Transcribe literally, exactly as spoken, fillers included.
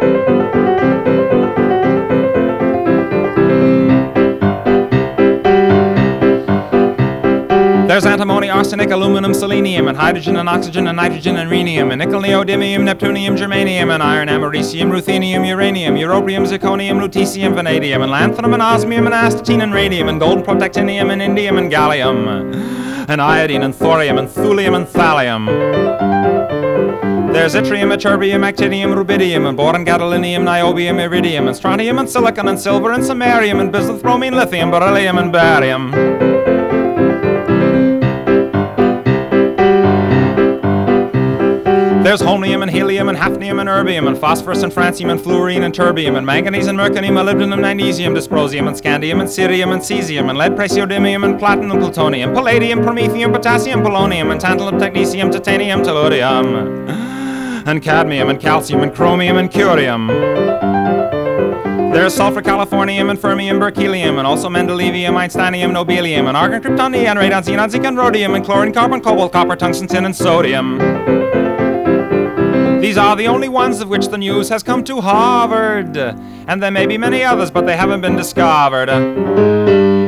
There's antimony, arsenic, aluminum, selenium, and hydrogen and oxygen and nitrogen and rhenium, and nickel, neodymium, neptunium, germanium, and iron, americium, ruthenium, uranium, europium, zirconium, lutetium, vanadium, and lanthanum, and osmium, and astatine, and radium, and golden protactinium, and indium, and gallium, and iodine, and thorium, and thulium, and thallium. There's yttrium, ytterbium, actinium, rubidium, and boron, gadolinium, niobium, iridium, and strontium, and silicon, and silver, and samarium, and bismuth, bromine, lithium, beryllium, and barium. There's holmium and helium and hafnium and erbium and phosphorus and francium and fluorine and terbium and manganese and mercury, molybdenum, magnesium, dysprosium and scandium and cerium and cesium and lead, praseodymium and platinum, plutonium, palladium, promethium, potassium, polonium and tantalum, technetium, titanium, tellurium and cadmium and calcium and chromium and curium. There's sulfur, californium, and fermium, berkelium, and also mendelevium, einsteinium, nobelium, and argon, krypton, neon, radon, xenon, zinc, and rhodium, and chlorine, carbon, cobalt, copper, tungsten, tin, and sodium. These are the only ones of which the news has come to Harvard, and there may be many others, but they haven't been discovered.